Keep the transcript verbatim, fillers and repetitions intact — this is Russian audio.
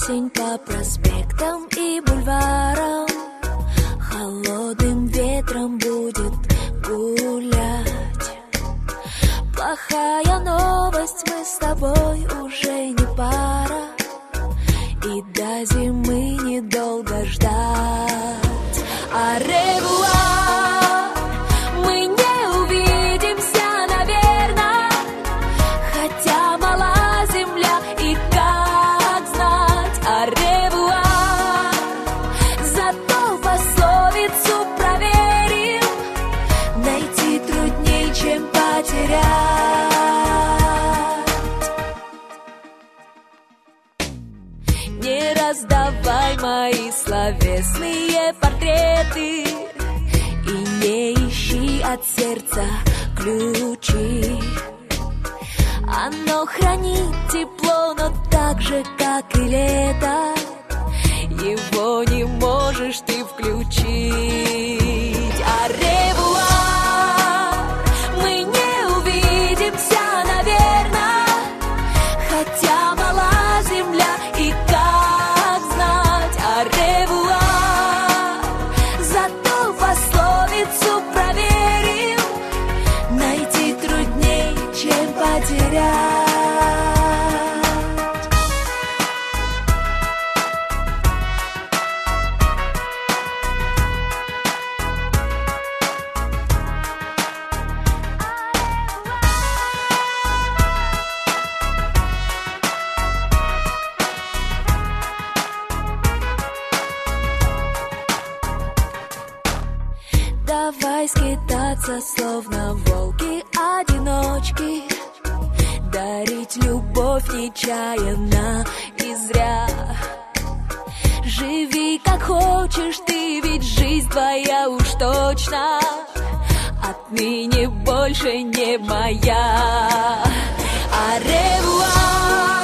осень по проспектам и бульварам холодным ветром будет гулять. Плохая новость, мы с тобой уже не пара, и до зимы недолго ждать. Аревуар, мы не увидимся, наверное, хотя мала земля, и как знать. Аревуар, зато пословицу проверим, найти трудней, чем потерять. Не раздавай мои словесные портреты и не ищи от сердца ключи. Оно хранит тепло, но так же, как и лето, его не можешь ты включить. Аревуар, мы не увидимся, наверное, хотя мала земля, и как знать. Аревуар, зато пословицу проверим, найти трудней, чем потерять. Давай скитаться, словно волки-одиночки, дарить любовь нечаянно и зря. Живи как хочешь ты, ведь жизнь твоя уж точно отныне больше не моя. Аревуар.